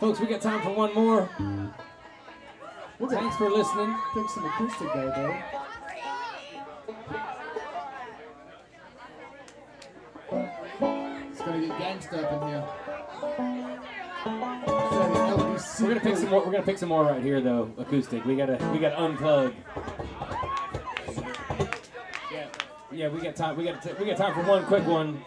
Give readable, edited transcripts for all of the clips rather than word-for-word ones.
Folks, we got time for one more. Thanks for listening. Pick some acoustic there, Dave. It's gonna get gangsta up in here. We're gonna pick some more. We're gonna pick some more right here, though. Acoustic. We gotta unplug. Yeah, we got time. We got time for one quick one.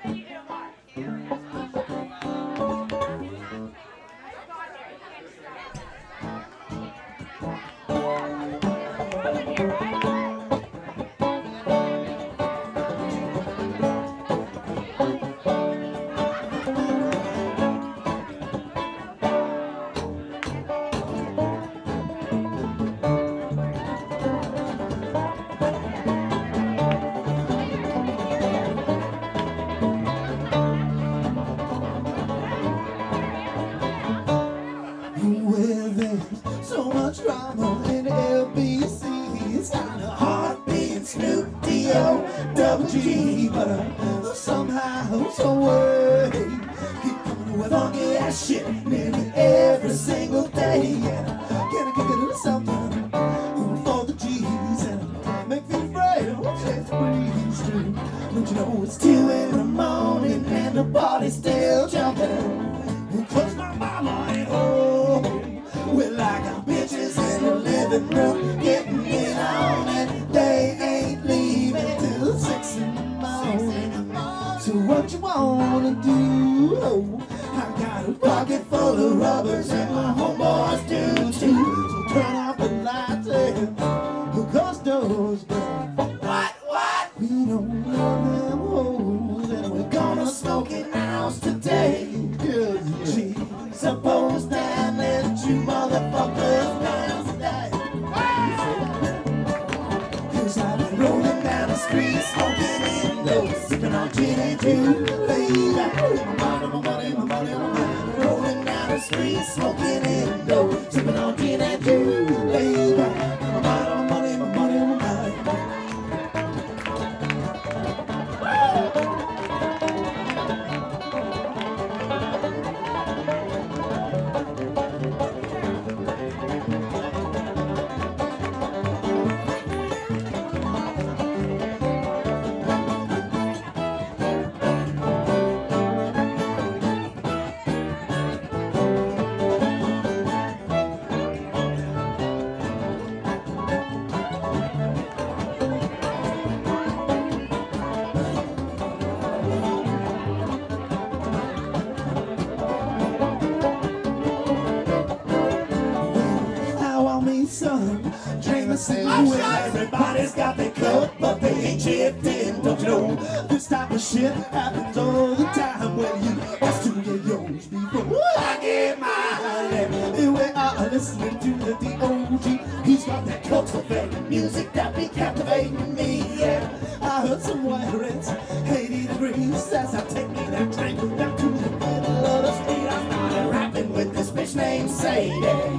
Everybody's got their cup, but they ain't chipped in. Don't you know this type of shit happens all the time? Well, you have to get yours before I get mine. And we are listening to the D.O.G. He's got that cultivating music that be captivating me. Yeah, I heard some wireless 80 degrees as I take me that train down to the middle of the street. I started rapping with this bitch named Sadie.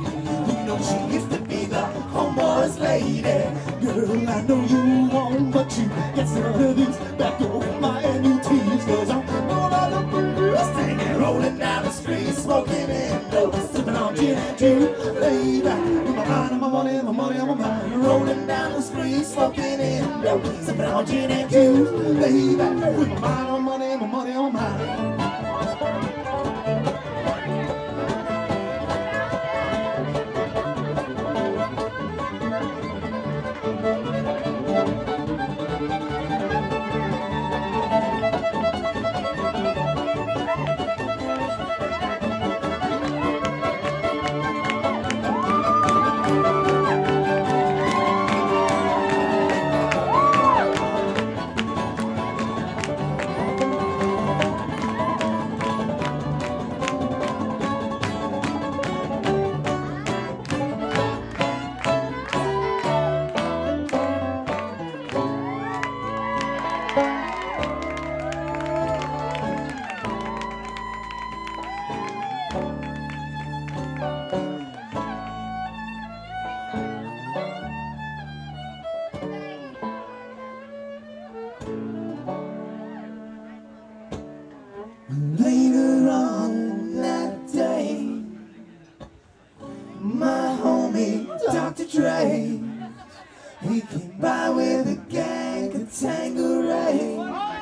You know she used to be the homeboy's lady. Girl, I know you won't, but you get some of these back over my NUTs. Cause I'm all out of booze, singing, rolling down the street, smoking Indo, sipping on gin and juice. Lay back with my mind on my money, and my money on my mind. Rolling down the street, smoking Indo, sipping on gin and juice. Lay back with my mind on money, and my money on my mind. Dr. Dre. He came by with a gang of Tanqueray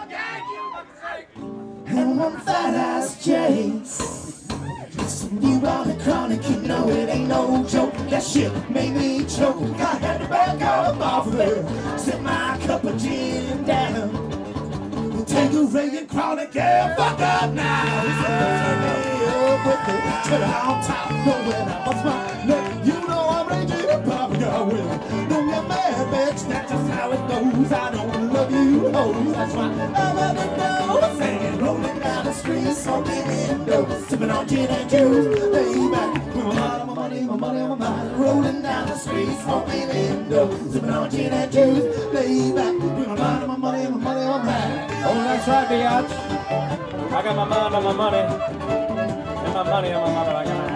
and one fat-ass J. You are the chronic, you know it ain't no joke. That shit made me choke. I had to back up off of it, set my cup of gin down. Tanqueray and chronic, yeah, fuck up now. Turn me up with the trailer on top. Know when I bust my neck, you know I'm raging, Papa, I will. Know you're mad, bitch, that's just how it goes. I don't love you, hoes, that's why I'm at the door. Singing, rolling down the street, smoking windows, sipping on gin and juice. Lay back, with my money, my money on my mind. Rolling down the street, smoking windows, sipping on gin and juice. Lay back, with my money, my money, my money on my mind. Oh, that's right, biatch. I got my mind on my money. And my money on my money. I got my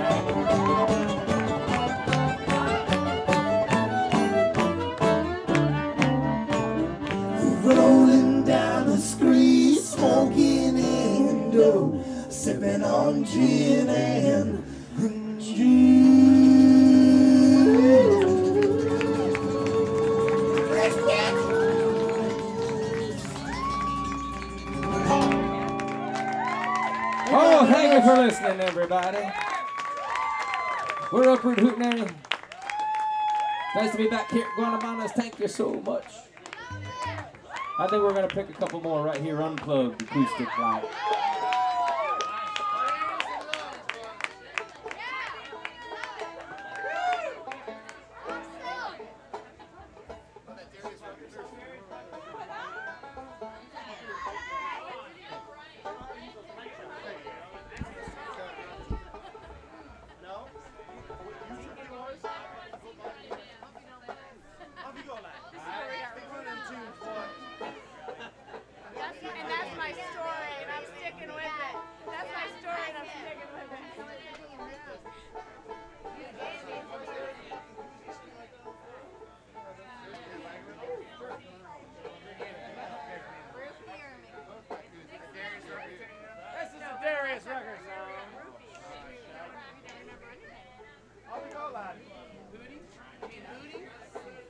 Rolling down the street, smoking Indo, sipping on gin and juice. Oh, thank you for listening, everybody. We're Uproot Hootenanny. Nice to be back here at Guanabanas. Thank you so much. I think we're going to pick a couple more right here, unplugged, acoustic like.